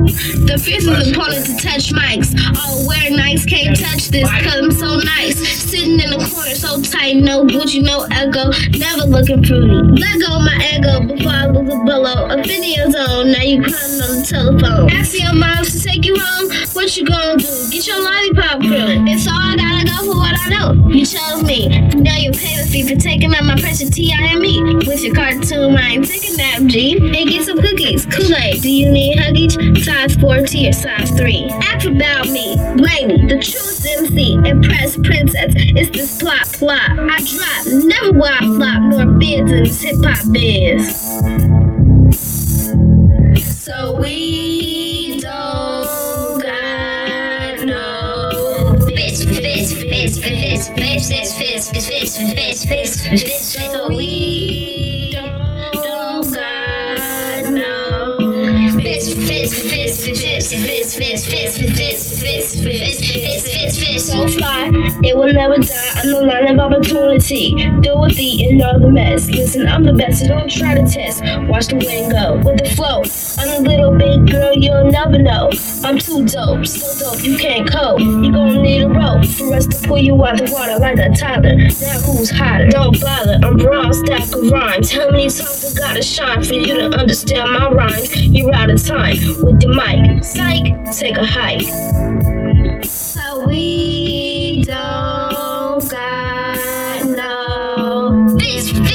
The fiercest opponent to touch mics. All wearing nice, can't touch this, cause I'm so nice. Sitting in the corner so tight, no Gucci, no Ego. Never looking fruity. Let go of my ego before I lose a below. A video zone, now you crying on the telephone. Asking your moms to take you home, what you gonna do? Get your lollipop crew. It's all I gotta go for what I know. You chose me. Now you're paying fee for taking out my precious T.I.M.E. With your cartoon mind, take a nap, G. And get some cookies. Kool-Aid, do you need Huggies? Size 4T or size 3? Ask about me. Blaney, the truth MC. Impress princess. It's this plot. I drop. Never will I flop. Nor biz in this hip-hop biz. So we don't got no bitch. So we don't got no so fly, it will never die. I'm the line of opportunity. Deal with the end of the mess. Listen, I'm the best, so don't try to test. Watch the wind go with the flow. I'm a little big girl, you'll never know. I'm too dope, so dope you can't cope. You gon' need a rope for us to pull you out the water like a toddler. Now who's hotter? Don't bother. I'm broad stack of rhymes. How many times I gotta shine for you to understand my rhymes? You're out of time with the mic. Psych, take a hike. So we don't got no bitch. We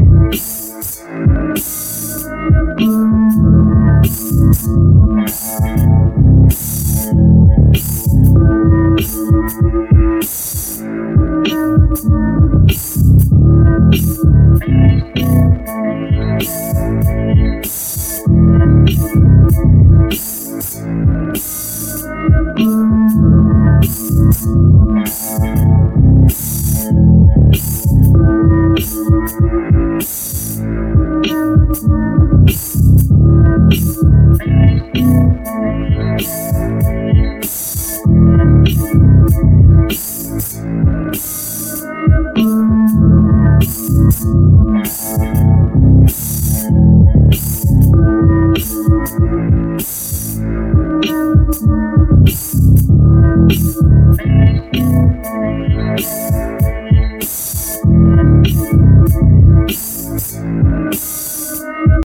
don't